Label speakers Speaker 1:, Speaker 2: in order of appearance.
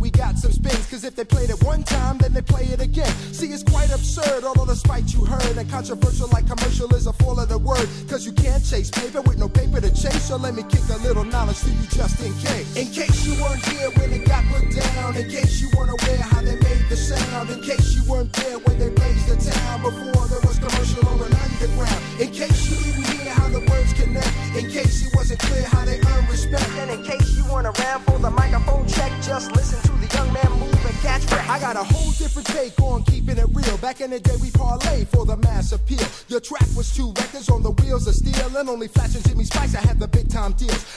Speaker 1: we got some spins. Cause if they played it one time, then they play it again. See, it's quite absurd, all of the spite you heard. And controversial like commercial is a fall of the word. Cause you can't chase paper with no paper to chase. So let me kick a little knowledge to you just in case. In case you weren't here when it got put down. In case you weren't aware how they made the sound. In case you weren't there when they blazed the town. Before there was commercial or an underground. In case you didn't hear how the words connect. In case it wasn't clear how they earn respect. And in case you weren't around for the microphone check, just listen to the young man move and catch wreck. I got a whole different take on keeping it real. Back in the day we parlayed for the mass appeal. Your track was 2 records on the wheels of steel. And only Flash and Jimmy Spice, I had the big time deals.